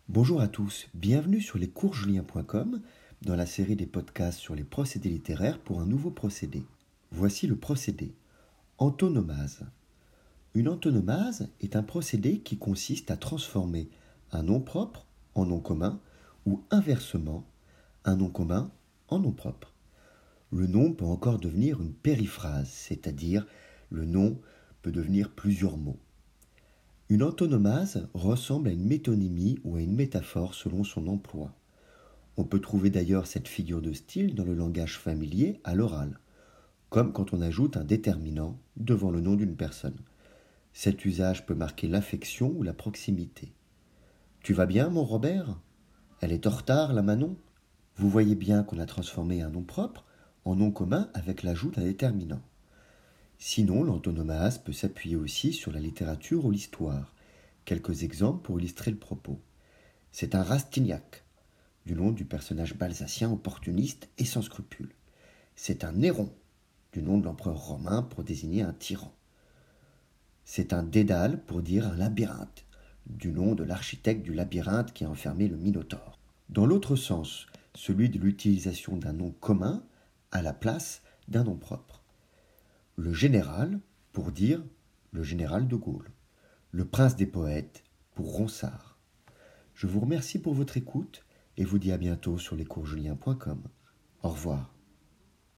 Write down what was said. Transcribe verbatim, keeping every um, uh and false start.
Bonjour à tous, bienvenue sur lescoursjulien point com dans la série des podcasts sur les procédés littéraires pour un nouveau procédé. Voici le procédé. Antonomase. Une antonomase est un procédé qui consiste à transformer un nom propre en nom commun ou inversement, un nom commun en nom propre. Le nom peut encore devenir une périphrase, c'est-à-dire le nom peut devenir plusieurs mots. Une antonomase ressemble à une métonymie ou à une métaphore selon son emploi. On peut trouver d'ailleurs cette figure de style dans le langage familier à l'oral, comme quand on ajoute un déterminant devant le nom d'une personne. Cet usage peut marquer l'affection ou la proximité. « Tu vas bien, mon Robert ? Elle est en retard, la Manon ?» Vous voyez bien qu'on a transformé un nom propre en nom commun avec l'ajout d'un déterminant. Sinon, l'antonomase peut s'appuyer aussi sur la littérature ou l'histoire. Quelques exemples pour illustrer le propos. C'est un Rastignac, du nom du personnage balsacien opportuniste et sans scrupules. C'est un Néron, du nom de l'empereur romain pour désigner un tyran. C'est un Dédale pour dire un labyrinthe, du nom de l'architecte du labyrinthe qui a enfermé le Minotaure. Dans l'autre sens, celui de l'utilisation d'un nom commun à la place d'un nom propre. Le général pour dire le général de Gaulle. Le prince des poètes pour Ronsard. Je vous remercie pour votre écoute et vous dis à bientôt sur lescoursjulien point com. Au revoir.